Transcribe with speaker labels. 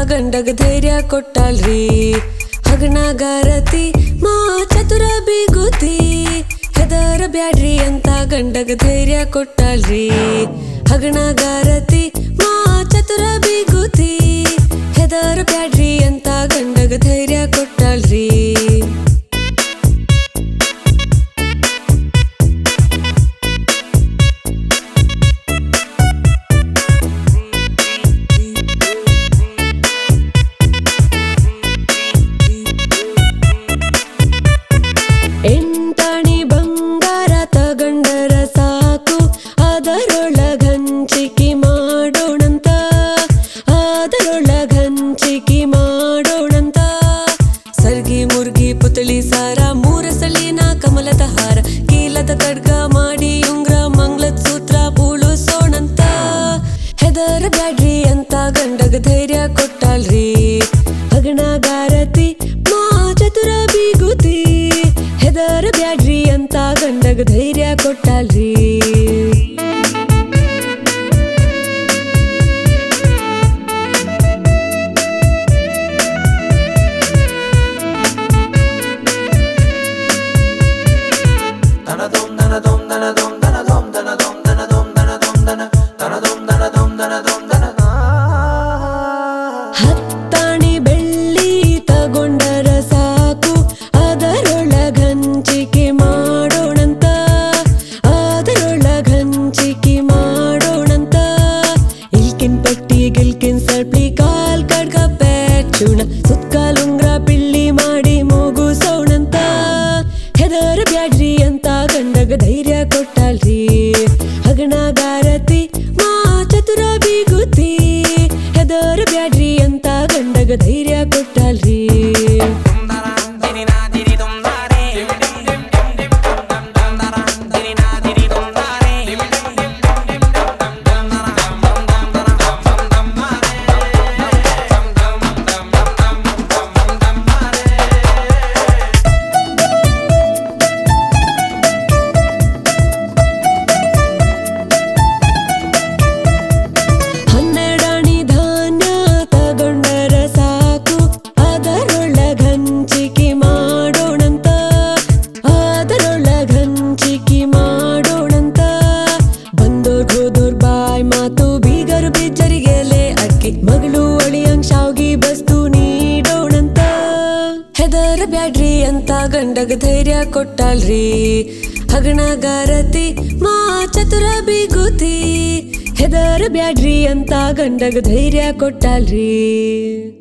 Speaker 1: ಗಂಡಗ ಧೈರ್ಯ ಕೊಟ್ಟಾಳ್ರಿ ಹಗಣಗಾರತಿ ಮಾ ಚತುರ ಬಿಗುತಿ ಹೆದರ ಬ್ಯಾಡ್ರಿ ಅಂತ ಗಂಡಗ ಧೈರ್ಯ ಕೊಟ್ಟಾಳ್ರಿ ಹಗಣಗಾರತಿ ಮಾ ಚತುರ ಬಿಗುತಿ ಹೆದರ ಬ್ಯಾಡ್ರಿ ಅಂತ ಗಂಡಗ ಧೈರ್ಯ ಕೊಟ್ಟಾಳ್ರಿ ಎಂಟಾಣಿ ಬಂಗಾರ ತಗಂಡರ ಸಾಕು ಅದರೊಳಗಂಚಿಕೆ ಮಾಡೋಣಂತ ಅದರೊಳಗಂಚಿಕೆ ಮಾಡೋಣಂತ ಸರ್ಗಿ ಮುರ್ಗಿ ಪುತಳಿ ಸಾರ ಮೂರ ಸಲಿನ ಕಮಲದ ಹಾರ ಕೀಲದ ಖಡ್ಗ ಮಾಡಿ ಉಂಗ್ರ ಮಂಗ್ಲದ ಸೂತ್ರ ಪೂಳುಸೋಣಂತ ಹೆದರ ಬ್ಯಾಡ್ರಿ ಅಂತ ಗಂಡಗ ಧೈರ್ಯ ಕೊಟ್ಟಾಳ್ರಿ ಹಗಣಗಾರತಿ ಮಾ ಚತುರ ಬಿಗುತಿ ಹೆದರ ಬ್ಯಾಡ್ರಿ ಅಂತ ಗಂಡಗ ಧೈರ್ಯ ಕೊಟ್ಟಾಳ್ರಿ ಹತ್ತಾಣಿ ಬೆಳ್ಳಿ ತಗೊಂಡರ ಸಾಕು ಅದರೊಳಗಂಚಿಕೆ ಮಾಡೋಣಂತ ಅದರೊಳಗಂಚಿಕೆ ಮಾಡೋಣಂತ ಇಲ್ಕಿನ್ ಪಟ್ಟಿ ಗಿಲ್ಕಿನ್ ಸರ್ಪಿ ಕಾಲ್ ಕಡ್ಗ ಪ್ಯಾಚುಣ ಸುತ್ಕಾಲುಂಗ್ರ ಪಿಳ್ಳಿ ಮಾಡಿ ಮುಗುಸೋಣಂತ ಹೆದರ ಬ್ಯಾಡ್ರಿ ಅಂತ ಗಂಡಗ ಧೈರ್ಯ ಕೊಟ್ಟಾಳ್ರಿ ಹಗಣಗಾರತಿ ಮಾ ಚತುರ ಬಿಗುತಿ ಹೆದರ ಬ್ಯಾಡ್ರಿ ಅಂತ ಗಂಡಗ ಧೈರ್ಯ ಕೊಟ್ಟಾಳ್ರಿ ಮಗಳು ಒಳಿಯಂಗ್ ಶಾವ್ಗಿ ಬಸ್ತು ನೀಡೋಣಂತ ಹೆದರ ಬ್ಯಾಡ್ರಿ ಅಂತ ಗಂಡಗ ಧೈರ್ಯ ಕೊಟ್ಟಾಳ್ರಿ ಹಗಣಗಾರತಿ ಮಾ ಚತುರ ಬಿಗುತಿ ಹೆದರ ಬ್ಯಾಡ್ರಿ ಅಂತ ಗಂಡಗ ಧೈರ್ಯ ಕೊಟ್ಟಾಳ್ರಿ